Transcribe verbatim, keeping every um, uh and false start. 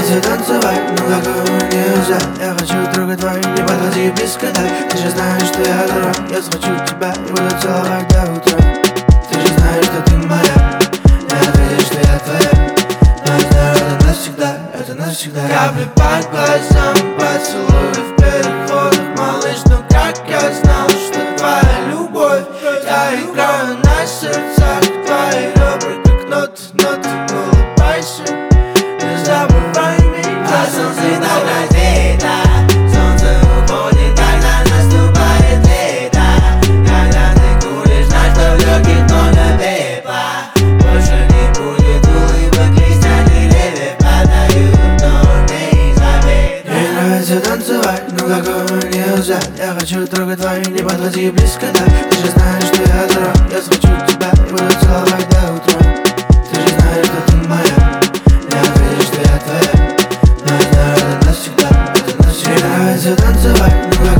нравится танцевать, но какого нельзя. Я хочу трогать твою, не подходи близко, дай. Ты же знаешь, что я дурак. Я схвачу тебя и буду целовать до утра. Ты же знаешь, что ты моя. Я ответишь, что я твоя. Но я знаю, это навсегда, это навсегда. Капли по глазам, поцелуй в переходах, малыш. Ну как я знал, что твоя любовь. Я играю на сердцах, твои ребра как ноты, ноты. Улыбайся, не забывай меня. А солнце иногда светло, солнце уходит, когда наступает лето. Когда ты куришь, знай, что в легких много пепла. Больше не будет улыбок, листья деревьев падают, но не забыть. Мне нравится танцевать, но какого нельзя. Я хочу трогать твою, не подходи близко, да. Ты же знаешь, что я дурак. Я схвачу тебя и буду целовать до утра. Ты же знаешь, что ты моя. Я ответишь, что я твоя. Но я знаю, это навсегда, это навсегда. Мне нравится танцевать, но